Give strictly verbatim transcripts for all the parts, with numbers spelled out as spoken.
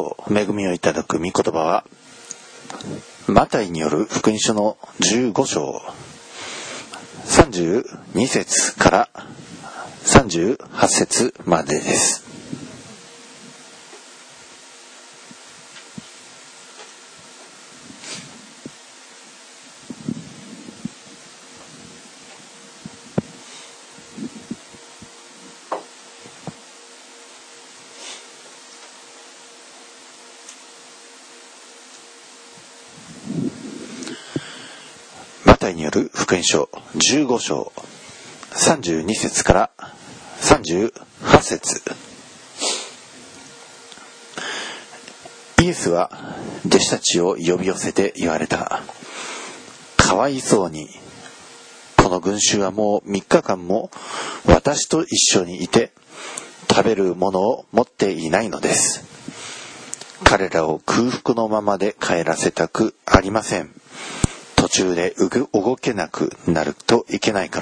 今日恵みをいただく御言葉はマタイによる福音書のじゅうご章さんじゅうに節からさんじゅうはち節までです。マタイによる福音書じゅうご章さんじゅうに節からさんじゅうはち節。イエスは弟子たちを呼び寄せて言われた。かわいそうに、この群衆はもうみっかかんも私と一緒にいて食べるものを持っていないのです。彼らを空腹のままで帰らせたくありません。途中で動けなくなるといけないから。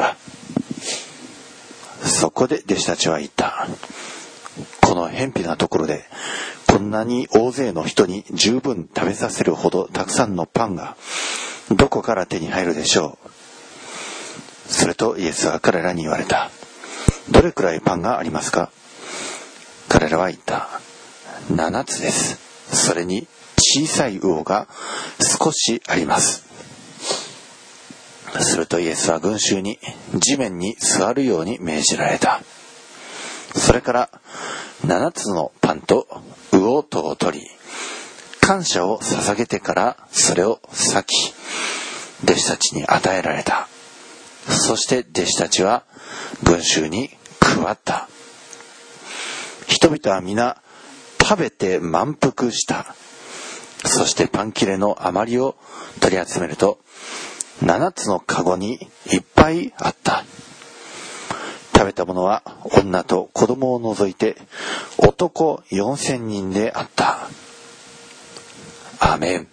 そこで弟子たちは言った。この偏僻なところでこんなに大勢の人に十分食べさせるほどたくさんのパンがどこから手に入るでしょう。それとイエスは彼らに言われた。どれくらいパンがありますか。彼らは言った。七つです。それに小さい魚が少しあります。するとイエスは群衆に地面に座るように命じられた。それから七つのパンと魚とを取り、感謝を捧げてからそれを裂き、弟子たちに与えられた。そして弟子たちは群衆に配った。人々は皆食べて満腹した。そしてパン切れの余りを取り集めると七つのかごにいっぱいあった。食べたものは女と子供を除いて男よんせんにんであった。アーメン。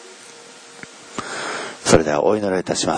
それではお祈りいたします。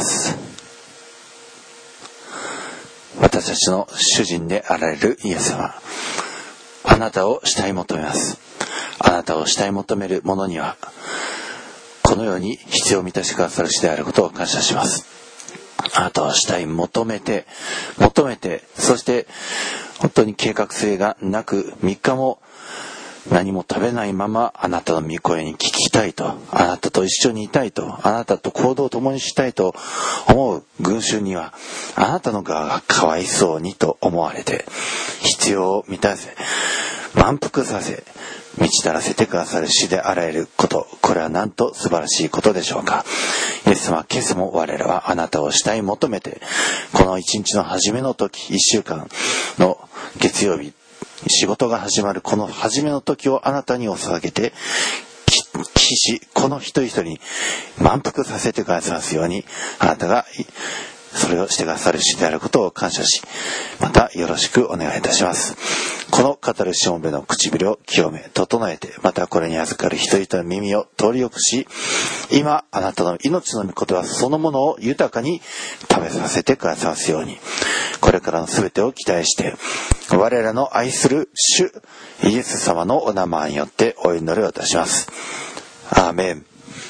私たちの主人であられるイエス様、あなたを慕い求めます。あなたを慕い求める者にはこのように必要を満たしてくださる主であることを感謝します。あなたを慕い求めて求めて、そして本当に計画性がなくみっかも何も食べないままあなたの御声に聞きたいと、あなたと一緒にいたいと、あなたと行動を共にしたいと思う群衆にはあなたの側がかわいそうにと思われて、必要を満たせ、満腹させ、満ち足らせてくださる主であられること、これはなんと素晴らしいことでしょうか。イエス様、今朝も我らはあなたを慕い求めて、この一日の初めの時、一週間の月曜日、仕事が始まるこの初めの時をあなたにお捧げて、きしこの一人一人に満腹させてくださいますように、あなたがそれをしてくださる主であることを感謝し、またよろしくお願いいたします。この語るしもべの唇を清め整えて、またこれに預かる人々の耳を通りよくし、今あなたの命の御言葉そのものを豊かに食べさせてくださいますように、これからのすべてを期待して我らの愛する主イエス様のお名前によってお祈りをいたします。アーメン。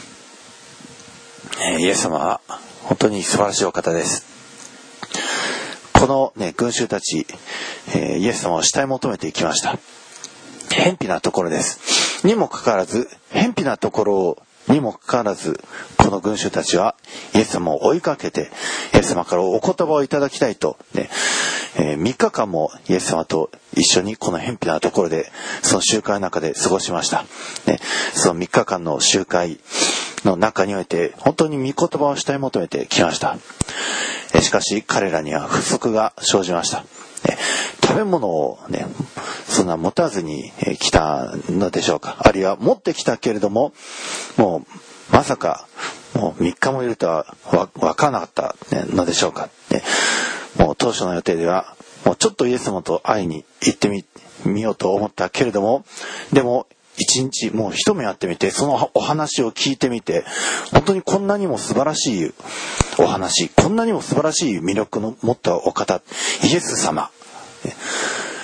イエス様は本当に素晴らしいお方です。このね、群衆たち、えー、イエス様を慕い求めていきました。偏僻なところです。にもかかわらず、偏僻なところにもかかわらず、この群衆たちはイエス様を追いかけて、イエス様からお言葉をいただきたいと、ねえー、みっかかんもイエス様と一緒にこの偏僻なところで、その集会の中で過ごしました。ね、そのみっかかんの集会の中において本当に御言葉を慕い求めてきました。しかし彼らには不足が生じました。食べ物をね、そんな持たずに来たのでしょうか。あるいは持ってきたけれども、もうまさかもうみっかもいるとはわからなかったのでしょうか。もう当初の予定ではもうちょっとイエス様と会いに行ってみ、みようと思ったけれども、でも一日もう一目会ってみて、そのお話を聞いてみて、本当にこんなにも素晴らしいお話、こんなにも素晴らしい魅力の持ったお方、イエス様、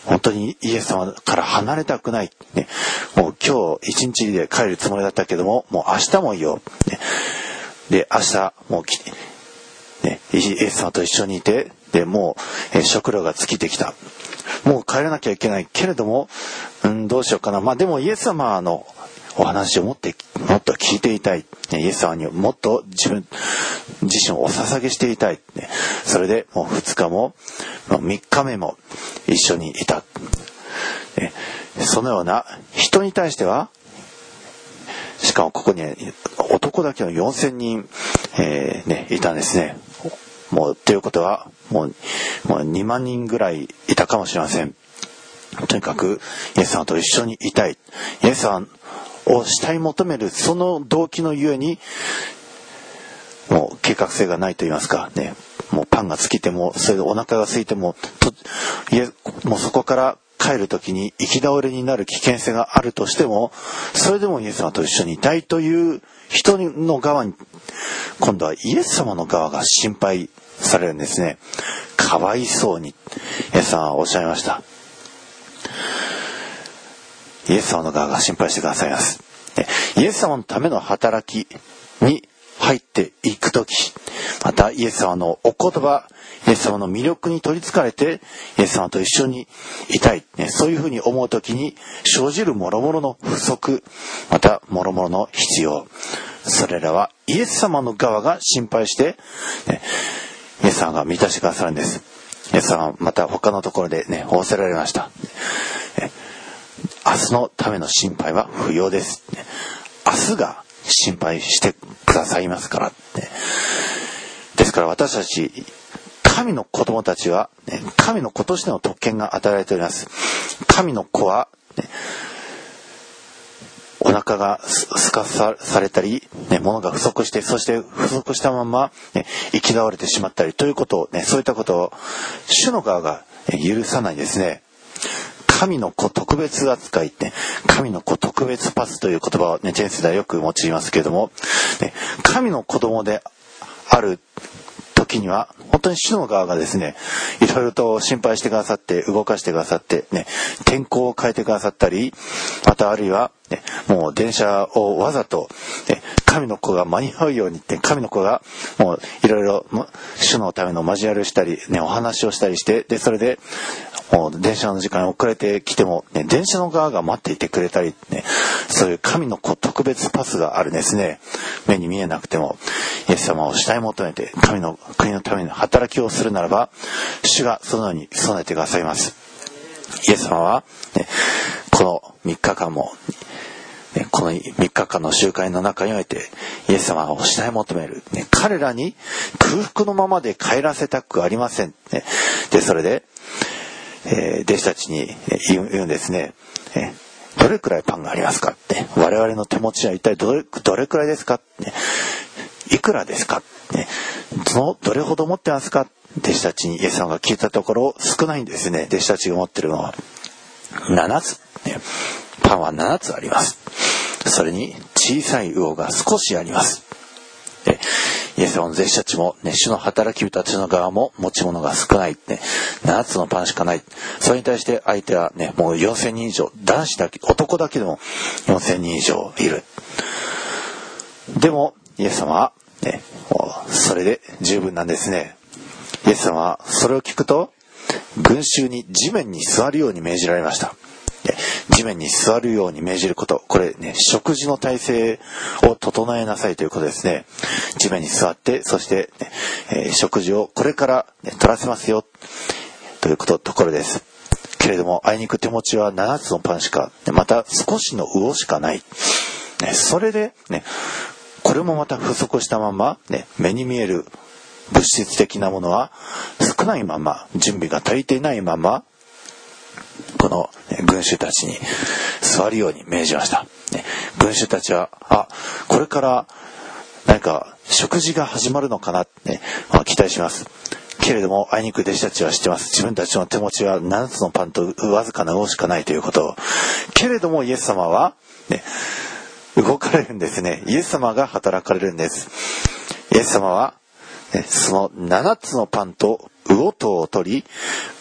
本当にイエス様から離れたくない、ね、もう今日一日で帰るつもりだったけども、もう明日もいよう、ね、で明日もうき、ね、イエス様と一緒にいて、でもう、えー、食料が尽きてきた、もう帰らなきゃいけないけれども、うん、どうしようかな、まあでもイエス様のお話をもってもっと聞いていたい、ね、イエス様にもっと自分自身をお捧げしていたい、ね、それでもうふつかもみっかめも一緒にいた、ね、そのような人に対しては、しかもここに、ね、男だけのよんせんにん、えーね、いたんですね。もうということはもう、もうにまんにんぐらいいたかもしれません。とにかくイエス様と一緒にいたい、イエス様を慕い求めるその動機のゆえに、もう計画性がないと言いますかね、もうパンが尽きても、それでお腹が空いてもといえもうそこから帰る時に行き倒れになる危険性があるとしても、それでもイエス様と一緒にいたいという人の側に、今度はイエス様の側が心配されるんですね。かわいそうにイエス様はおっしゃいました。イエス様の側が心配してくださいます。イエス様のための働きに入っていくとき、またイエス様のお言葉、イエス様の魅力に取りつかれてイエス様と一緒にいたい、ね、そういうふうに思うときに生じる諸々の不足、また諸々の必要、それらはイエス様の側が心配して、ね、イエス様が満たしてくださるんです。イエス様はまた他のところでね、仰せられました。明日のための心配は不要です。明日が心配してくださいますから。ですから私たち神の子供たちは神の子としての特権が与えられております。神の子はお腹がすかされたり、物が不足して、そして不足したまま生き倒れてしまったりということを、そういったことを主の側が許さないですね。神の子特別扱いって、神の子特別パスという言葉をね、チェンスではよく用いますけれども、ね、神の子供である時には本当に主の側がですね、いろいろと心配してくださって動かしてくださってね、天候を変えてくださったり、またあるいは、ね、もう電車をわざと、ね、神の子が間に合うようにって、神の子がもういろいろ主のための交わりをしたり、ね、お話をしたりして、でそれでもう電車の時間遅れてきても、ね、電車の側が待っていてくれたり、ね、そういう神の子特別パスがあるんですね。目に見えなくてもイエス様を慕い求めて神の国のための働きをするならば、主がそのように備えてくださいます。イエス様は、ね、このみっかかんも、ね、このみっかかんの集会の中においてイエス様を慕い求める、ね、彼らに空腹のままで帰らせたくありません、ね、でそれでえー、弟子たちに言う、言うんですね、えー、どれくらいパンがありますかって、我々の手持ちは一体どれ、どれくらいですかって、いくらですかって、そのどれほど持ってますか、弟子たちにイエス様が聞いたところ少ないんですね。弟子たちが持ってるのはななつ、ね、パンはななつあります。それに小さい魚が少しあります。でイエス様の弟子たちも、ね、主の働き人たちの側も持ち物が少ない、ね、ななつのパンしかない。それに対して相手は、ね、もうよんせんにん以上、男子だけ、男だけでもよんせんにん以上いる。でもイエス様は、ね、もうそれで十分なんですね。イエス様はそれを聞くと群衆に地面に座るように命じられました。地面に座るように命じること、これね、食事の体制を整えなさいということですね。地面に座って、そして、ねえー、食事をこれから、ね、取らせますよということところです。けれどもあいにく手持ちはななつのパンしか、また少しの魚しかない、ね、それで、ね、これもまた不足したまま、ね、目に見える物質的なものは少ないまま、準備が足りていないまま、この群衆たちに座るように命じました。群衆たちは、あ、これから何か食事が始まるのかなって、ね、まあ、期待します。けれどもあいにく弟子たちは知ってます。自分たちの手持ちはななつのパンとわずかな魚しかないということを。けれどもイエス様は、ね、動かれるんですね。イエス様が働かれるんです。イエス様は、ね、そのななつのパンと魚等を取り、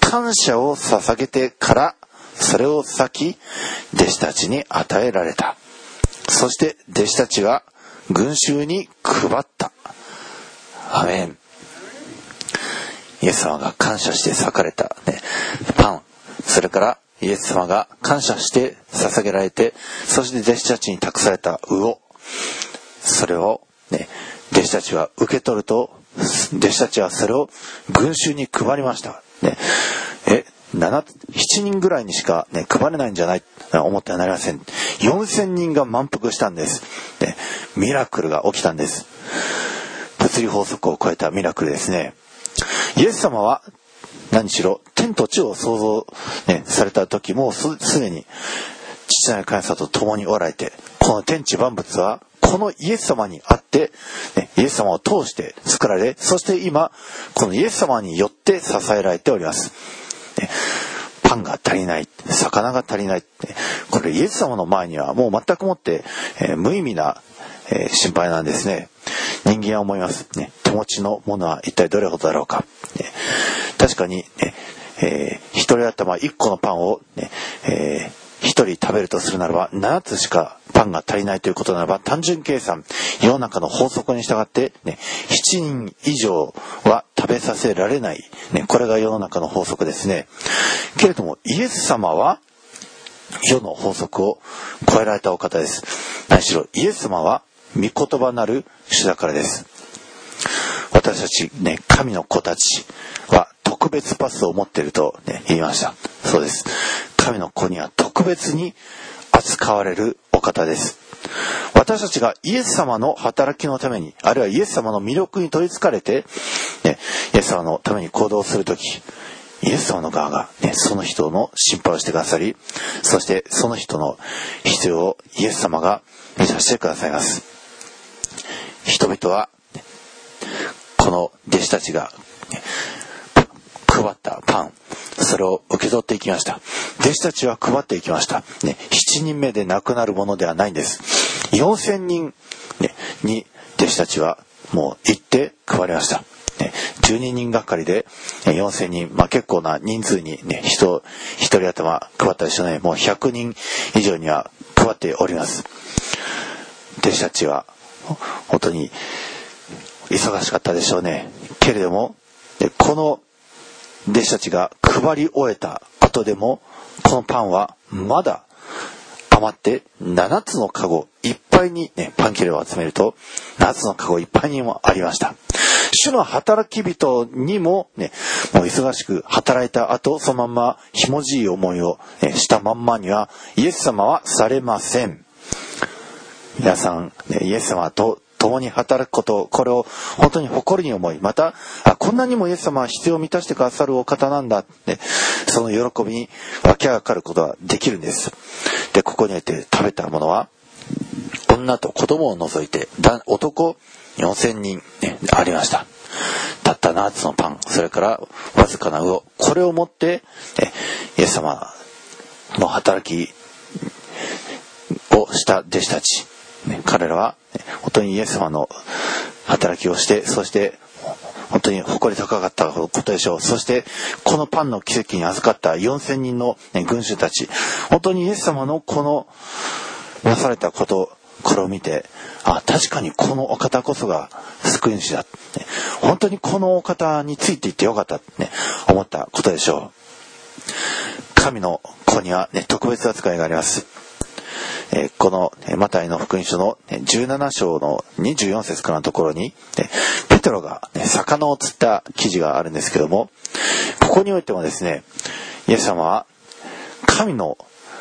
感謝を捧げてからそれを先弟子たちに与えられた。そして弟子たちは群衆に配った。アメン。イエス様が感謝して裂かれた、ね、パン、それからイエス様が感謝して捧げられて、そして弟子たちに託された魚、それを、ね、弟子たちは受け取ると、弟子たちはそれを群衆に配りました、ね、えなな、ななにんぐらいにしか、ね、配れないんじゃない思ってはなりません。よんせんにんが満腹したんです、ね、ミラクルが起きたんです。物理法則を超えたミラクルですね。イエス様は何しろ天と地を創造、ね、された時もすでに父なる神様と共におられて、この天地万物はこのイエス様にあって、ね、イエス様を通して作られ、そして今このイエス様によって支えられております、ね、パンが足りない、魚が足りない、ね、これイエス様の前にはもう全くもって、えー、無意味な、えー、心配なんですね。人間は思いますね。手持ちのものは一体どれほどだろうか、ね、確かに、ねえー、一人頭一個のパンを、ねえー、一人食べるとするならばななつしかパンが足りないということならば、単純計算、世の中の法則に従って、ね、しちにん以上は食べさせられない、ね、これが世の中の法則ですね。けれどもイエス様は世の法則を超えられたお方です。何しろイエス様は御言葉なる主だからです。私たち、ね、神の子たちは特別パスを持っていると、ね、言いました。そうです。神の子には特別に扱われるお方です。私たちがイエス様の働きのために、あるいはイエス様の魅力に取りつかれて、ね、イエス様のために行動するとき、イエス様の側が、ね、その人の心配をしてくださり、そしてその人の必要をイエス様が満たしてくださいます。人々はこの弟子たちが配ったパン、それを受け取っていきました。弟子たちは配っていきました、ね、しちにんめで亡くなるものではないんです。よんせんにん、ね、に弟子たちはもう行って配りました、ね、じゅうににんがかりでよんせんにん、まあ、結構な人数に、ね、人一人頭配ったでしょうね。もうひゃくにん以上には配っております。弟子たちは本当に忙しかったでしょうね。けれどもこの弟子たちが配り終えた後でもこのパンはまだ余ってななつのカゴいっぱいに、ね、パン切れを集めるとななつのカゴいっぱいにもありました。主の働き人にも、ね、もう忙しく働いた後そのまんまひもじい思いを、ね、したまんまにはイエス様はされません。皆さん、ね、イエス様と共に働くこと、これを本当に誇りに思い、またあこんなにもイエス様は必要を満たしてくださるお方なんだって、その喜びに湧き上がることができるんです。でここにおいて食べたものは女と子供を除いて男よんせんにん、ね、ありました。たったななつのパン、それからわずかな魚、これを持って、ね、イエス様の働きをした弟子たち、ね、彼らは、ね、本当にイエス様の働きをして、そして本当に誇り高かったことでしょう。そしてこのパンの奇跡に預かったよんせんにんの、ね、群衆たち、本当にイエス様のこのなされたこと、これを見て、あ、確かにこのお方こそが救い主だ、ね、本当にこのお方についていってよかった、ね、思ったことでしょう。神の子には、ね、特別扱いがあります。えー、このマタイの福音書のじゅうなな章のにじゅうよん節からのところに、ね、ペテロが、ね、魚を釣った記事があるんですけども、ここにおいてもですね、イエス様は神の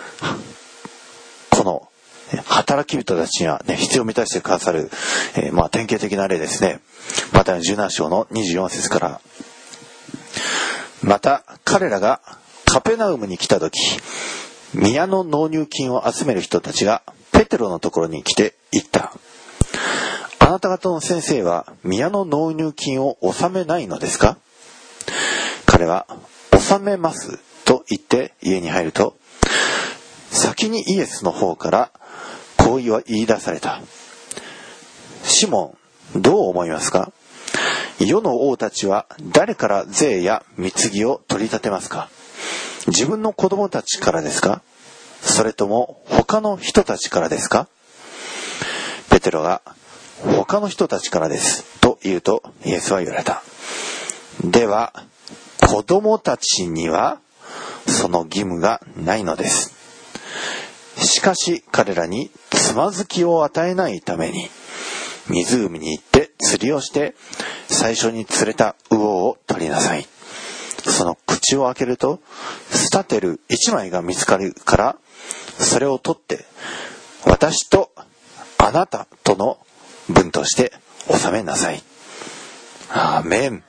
この働き人たちには、ね、必要を満たしてくださる、えーまあ、典型的な例ですね。マタイのじゅうなな章のにじゅうよん節から、また彼らがカペナウムに来た時、宮の納入金を集める人たちがペテロのところに来て言った。あなた方の先生は宮の納入金を納めないのですか？彼は納めますと言って家に入ると、先にイエスの方からこう言い出された。シモン、どう思いますか？ 世の王たちは誰から税や貢ぎを取り立てますか？自分の子供たちからですか？それとも他の人たちからですか？ペテロが他の人たちからですと言うと、イエスは言われた。では子供たちにはその義務がないのです。しかし彼らにつまずきを与えないために湖に行って釣りをして最初に釣れた魚を取りなさい。その口を開けるとスタテル一枚が見つかるから、それを取って私とあなたとの分として納めなさい。アーメン。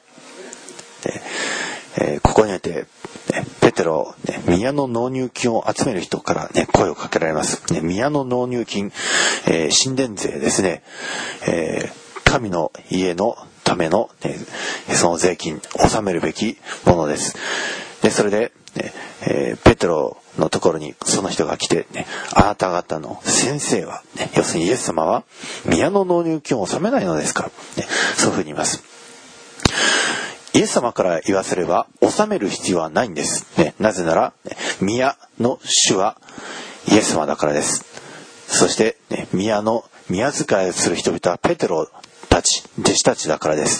えー、ここにおいて、ね、ペテロ、ね、宮の納入金を集める人から、ね、声をかけられます。ね、宮の納入金、えー、神殿税ですね、えー、神の家のための、ね、その税金、納めるべきものです。で、それで、ねえー、ペテロのところにその人が来て、ね、あなた方の先生は、ね、要するにイエス様は宮の納入金を納めないのですか、ね、そういうふうに言います。イエス様から言わせれば納める必要はないんです、ね、なぜなら、ね、宮の主はイエス様だからです。そして、ね、宮の宮遣いをする人々はペテロたち、弟子たちだからです。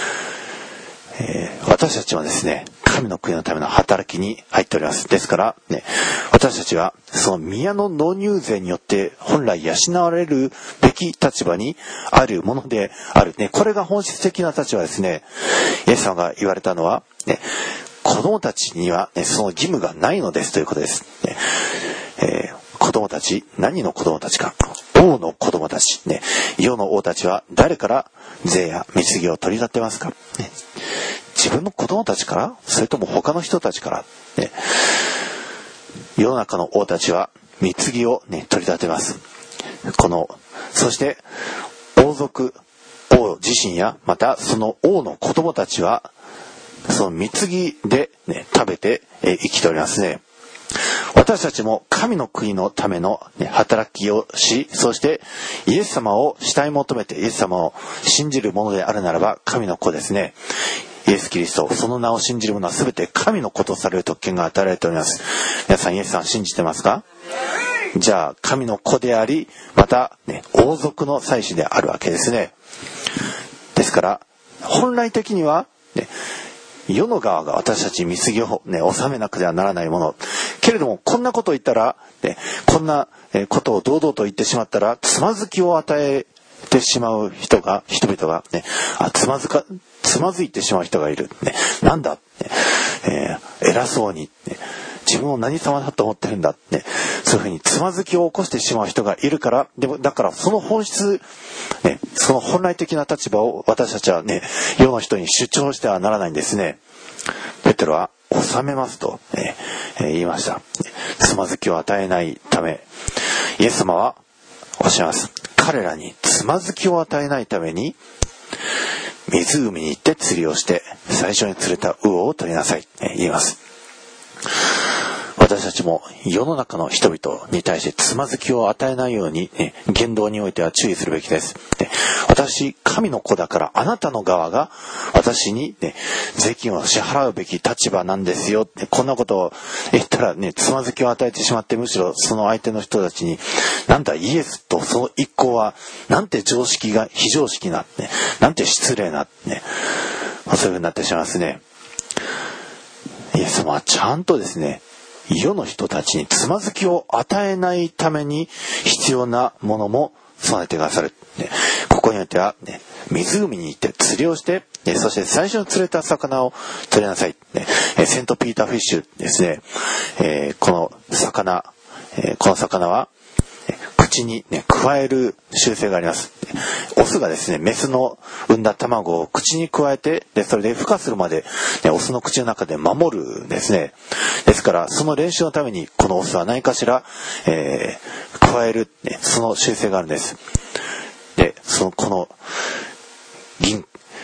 えー、私たちはですね、神の国のための働きに入っております。ですから、ね、私たちはその宮の納入税によって本来養われるべき立場にあるものである、ね、これが本質的な立場ですね。イエス様が言われたのは、ね、子供たちには、ね、その義務がないのですということです、ねえー、子供たち、何の子供たちか、王の子供たち、ね、世の王たちは誰から税や貢ぎを取り立てますか、ね、自分の子供たちから、それとも他の人たちから、ね、世の中の王たちは貢ぎを、ね、取り立てます。このそして王族、王自身やまたその王の子供たちはその貢ぎで、ね、食べて、えー、生きておりますね。私たちも神の国のための、ね、働きをし、そしてイエス様を慕い求めてイエス様を信じるものであるならば神の子ですね。イエス・キリスト、その名を信じる者は全て神の子とされる特権が与えられております。皆さんイエスさん信じてますか？じゃあ神の子であり、また、ね、王族の祭司であるわけですね。ですから本来的には、ね、世の側が私たちに貢ぎを、ね、納めなくてはならないもの。けれどもこんなことを言ったら、ね、こんなことを堂々と言ってしまったらつまずきを与えてしまう人が人々が、ね、あつまずかつまずいてしまう人がいる、ね、なんだ、ねえー、偉そうに、ね、自分を何様だと思ってるんだ、ね、そういうふうにつまずきを起こしてしまう人がいるから、でもだからその本質、ね、その本来的な立場を私たちはね世の人に主張してはならないんですね。ペテロは収めますと、えーえー、言いました。つまずきを与えないため、イエス様はおっしゃいます。彼らにつまずきを与えないために湖に行って釣りをして最初に釣れた魚を取りなさい、えー、言います。私たちも世の中の人々に対してつまずきを与えないように、ね、言動においては注意するべきです。で、私神の子だからあなたの側が私に、ね、税金を支払うべき立場なんですよって、こんなことを言ったらねつまずきを与えてしまって、むしろその相手の人たちになんだイエスとその一行はなんて常識が非常識な、ね、なんて失礼な、ね、そういう風になってしまいますね。イエス様はちゃんとですね世の人たちにつまずきを与えないために必要なものも備えてくださる、ね、ここにおいては、ね、湖に行って釣りをして、ね、そして最初に釣れた魚を取りなさい、ね、セントピーターフィッシュですね、えー、この魚、えー、この魚は口に、ね、加える習性があります。オスがですねメスの産んだ卵を口に加えて、でそれで孵化するまで、ね、オスの口の中で守るんですね。ですからその練習のためにこのオスは何かしら、えー、加える、ね、その習性があるんです。でそのこの銀こ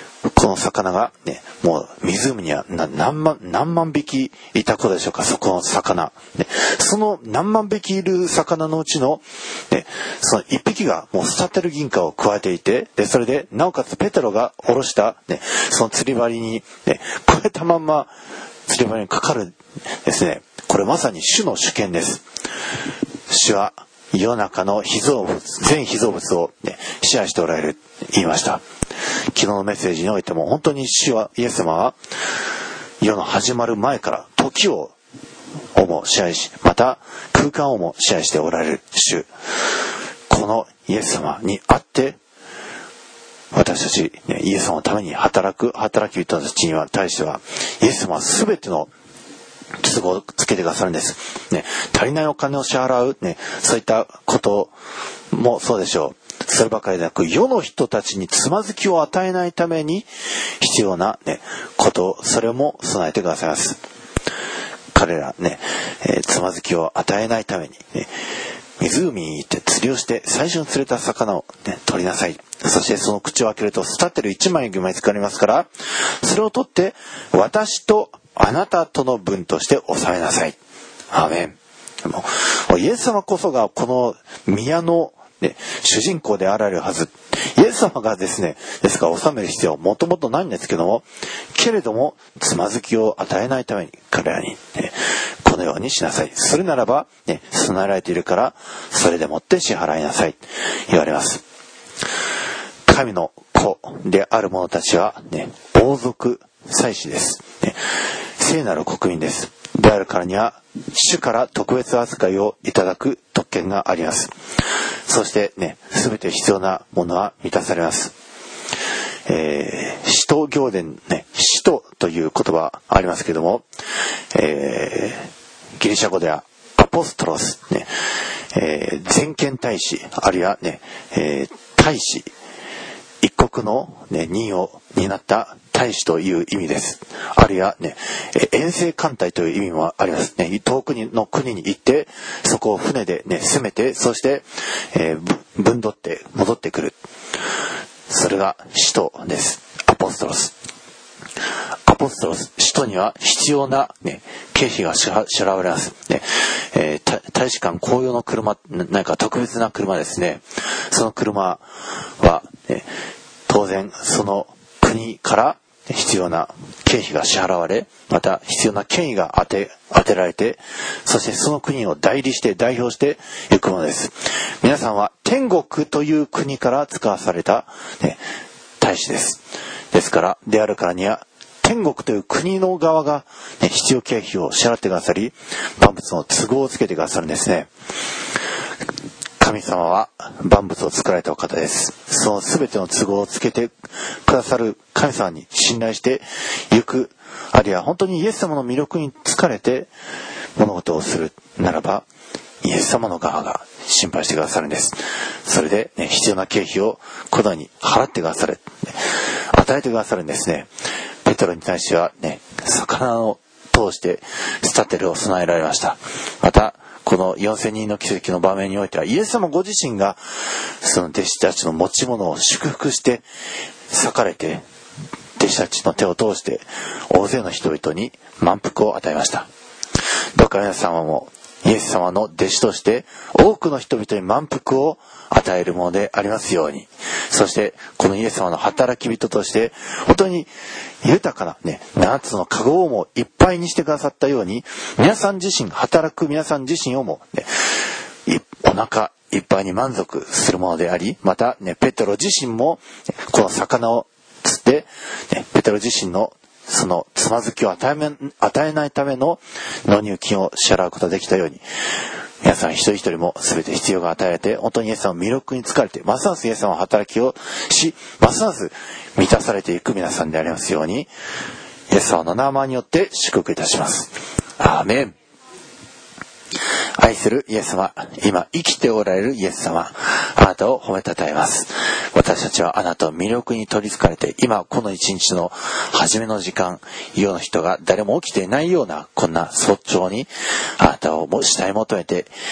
この魚がね、もう湖には何万、何万匹いたことでしょうか、そこの魚。ね、その何万匹いる魚のうちの、ね、その一匹がもうスタテル銀貨を加えていて、で、それで、なおかつペテロが下ろした、ね、その釣り針に、ね、加えたまんま釣り針にかかるですね。これまさに主の主権です。主は世の中の被造物、全被造物を、ね、支配しておられる、言いました。昨日のメッセージにおいても本当に主は、イエス様は世の始まる前から時をも支配し、また空間をも支配しておられる主。このイエス様にあって私たち、ね、イエス様のために働く働き人たちには対しては、イエス様は全ての都合をつけてくださるんです、ね、足りないお金を支払う、ね、そういったこともそうでしょう。そればかりでなく、世の人たちにつまずきを与えないために必要な、ね、ことそれも備えてくださいます。彼らね、えー、つまずきを与えないために、ね、湖に行って釣りをして最初に釣れた魚を、ね、取りなさい。そしてその口を開けるとスタテルいちまいが見つかりますから、それを取って私とあなたとの分として納めなさい。アーメン。もうイエス様こそがこの宮の、ね、主人公であられるはず。イエス様がですね、ですから納める必要はもともとないんですけども、けれどもつまずきを与えないために彼らに、ね、このようにしなさい。それならば、ね、備えられているからそれでもって支払いなさい、言われます。神の子である者たちは、ね、王族祭司です、ね、聖なる国民です。であるからには主から特別扱いをいただく特権があります。そしてね、すべて必要なものは満たされます。えー、使徒行伝ね、使徒という言葉ありますけども、えー、ギリシャ語ではアポストロス、ね、えー、全権大使、あるいはね、えー、大使、一国の、ね、任を担った大使という意味です。あるいはね、遠征艦隊という意味もありますね。遠くの国に行ってそこを船でね攻めて、そして、えー、分取って戻ってくる。それが使徒です。アポストロス。アポストロス、使徒には必要な、ね、経費が支払われます、ねえー、大使館公用の車、何か特別な車ですね。その車は、ね、当然その国から必要な経費が支払われ、また必要な権威が当て、当てられて、そしてその国を代理して代表していくものです。皆さんは天国という国から使わされた、ね、大使です。ですからであるからには天国という国の側が、ね、必要経費を支払ってくださり、万物の都合をつけてくださるんですね。神様は万物を作られたお方です。その全ての都合をつけてくださる神様に信頼してゆく、あるいは本当にイエス様の魅力に疲れて物事をするならば、イエス様の側が心配してくださるんです。それで、ね、必要な経費をこのように払ってくださる、与えてくださるんですね。ペテロに対しては、ね、魚を通してスタテルを備えられました。またこのよんせんにんの奇跡の場面においては、イエス様ご自身がその弟子たちの持ち物を祝福して裂かれて、弟子たちの手を通して大勢の人々に満腹を与えました。どうか皆様もイエス様の弟子として多くの人々に満腹を与えるものでありますように、そしてこのイエス様の働き人として本当に豊かなね、ななつのカゴをもいっぱいにしてくださったように、皆さん自身、働く皆さん自身をも、ね、お腹いっぱいに満足するものであり、またね、ペテロ自身もこの魚を釣って、ね、ペテロ自身のそのつまずきを与え、与えないための納入金を支払うことができたように、皆さん一人一人も全て必要が与えられて、本当にイエス様の魅力に疲れて、ますますイエス様の働きをし、ますます満たされていく皆さんでありますように、イエス様の名前によって祝福いたします。アーメン。愛するイエス様、今生きておられるイエス様、あなたを褒めたたえます。私たちはあなたの魅力に取りつかれて、今この一日の初めの時間、世の人が誰も起きていないようなこんな早朝にあなたを慕い求めて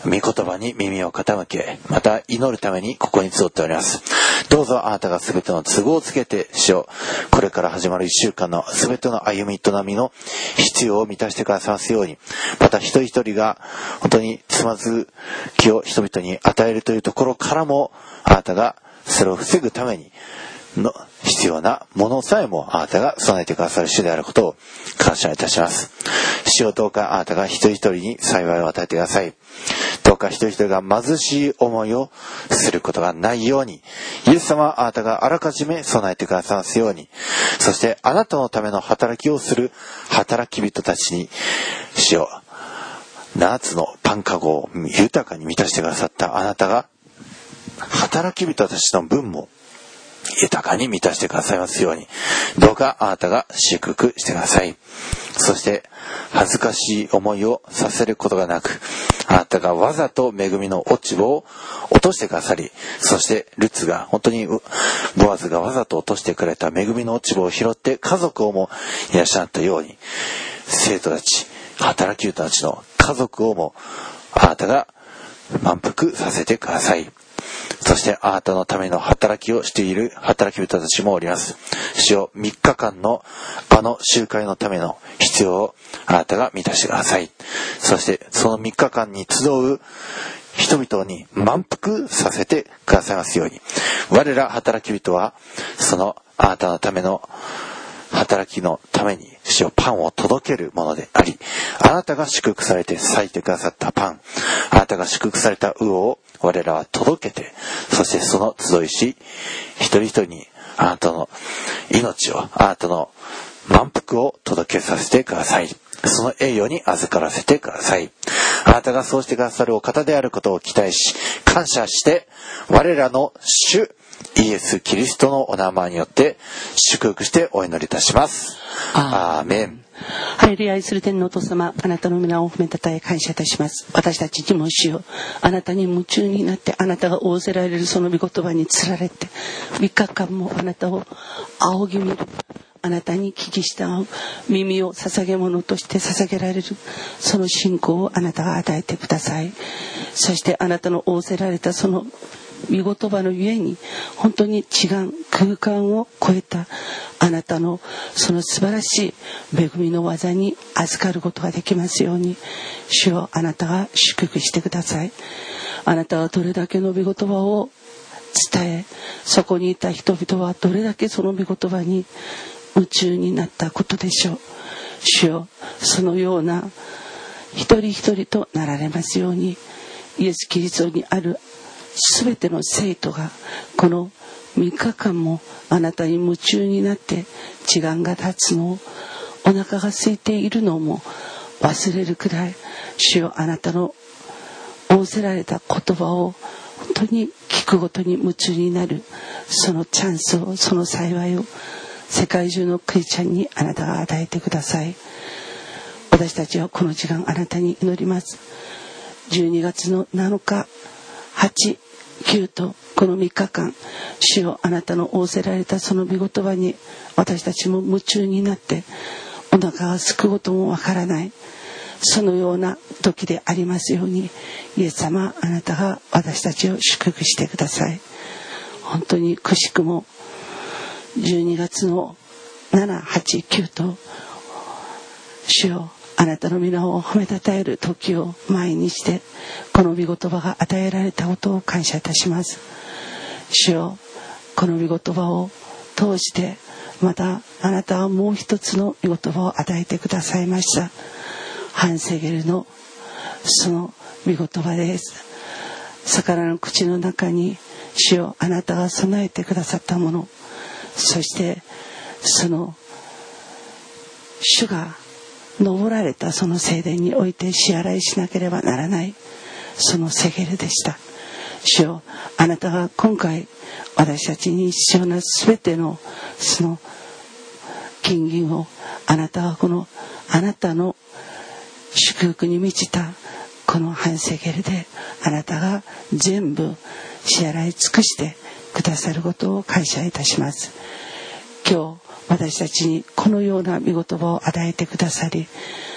御言葉に耳を傾け、また祈るためにここに集っております。どうぞあなたがすべての都合をつけて、主よ、これから始まる一週間のすべての歩み営みの必要を満たしてくださいますように、また一人一人が本当につまずきを人々に与えるというところからも、あなたがそれを防ぐためにの必要なものさえもあなたが備えてくださる主であることを感謝いたします。主よ、どうかあなたが一人一人に幸いを与えてください。どうか一人一人が貧しい思いをすることがないように、イエス様あなたがあらかじめ備えてくださいますように、そしてあなたのための働きをする働き人たちに、主よ、七つのパンかごを豊かに満たしてくださったあなたが、働き人たちの分も豊かに満たしてくださいますように、どうかあなたが祝福してください。そして恥ずかしい思いをさせることがなく、あなたがわざと恵みの落ち葉を落としてくださり、そしてルツが本当にボアズがわざと落としてくれた恵みの落ち葉を拾って家族をもいらっしゃったように、生徒たち、働き人たちの家族をもあなたが満腹させてください。そしてあなたのための働きをしている働き人たちもおります。主よ、みっかかんのあの集会のための必要をあなたが満たしてください。そしてそのみっかかんに集う人々に満腹させてくださいますように、我ら働き人はそのあなたのための働きのために主よ、パンを届けるものであり、あなたが祝福されて裂いてくださったパン、あなたが祝福された魚を我らは届けて、そしてその集いし一人一人にあなたの命を、あなたの満腹を届けさせてください。その栄誉に預からせてください。あなたがそうしてくださるお方であることを期待し、感謝して、我らの主イエス・キリストのお名前によって祝福してお祈りいたします。アーメン。 ハレルヤ、愛する天のお父様、あなたの皆を褒めたたえ感謝いたします。私たちにも主よ、あなたに夢中になって、あなたが仰せられるその御言葉につられて、みっかかんもあなたを仰ぎ見る、あなたに聞き従う耳を捧げ物として捧げられる、その信仰をあなたが与えてください。そしてあなたの仰せられたその御言葉のゆえに、本当に違う空間を超えたあなたのその素晴らしい恵みの技に預かることができますように、主をあなたが祝福してください。あなたはどれだけの御言葉を伝え、そこにいた人々はどれだけその御言葉に夢中になったことでしょう。主よ、そのような一人一人となられますように、イエス・キリストにあるすべての生徒がこのみっかかんもあなたに夢中になって時間が経つのを、お腹が空いているのも忘れるくらい、主よ、あなたの仰せられた言葉を本当に聞くごとに夢中になる、そのチャンスを、その幸いを世界中のクリスチャンにあなたが与えてください。私たちはこの時間あなたに祈ります。じゅうにがつのなのか、はち、きゅうとこのみっかかん、主よ、あなたの仰せられたその御言葉に私たちも夢中になって、お腹が空くこともわからない、そのような時でありますように、イエス様、あなたが私たちを祝福してください。本当にくしくもじゅうにがつのなな、はち、きゅうと主よ、あなたの皆を褒めたたえる時を前にして、この御言葉が与えられたことを感謝いたします。主よ、この御言葉を通して、またあなたはもう一つの御言葉を与えてくださいました。ハンセゲルのその御言葉です。魚の口の中に、主よ、あなたが備えてくださったもの、そしてその主が登られたその聖殿において支払いしなければならない、そのセゲルでした。主よ、あなたが今回私たちに必要なすべてのその金銀を、あなたはこのあなたの祝福に満ちたこのハンセゲルで、あなたが全部支払い尽くしてくださることを感謝いたします。今日私たちにこのような御言葉を与えてくださり、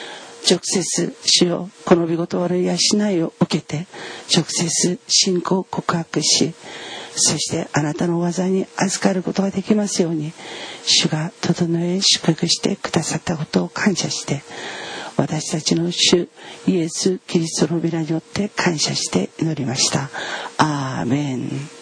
直接主よこの御言葉の養いを受けて直接信仰を告白し、そしてあなたの技に預かることができますように主が整え祝福してくださったことを感謝して、私たちの主イエス・キリストの皆によって感謝して祈りました。アーメン。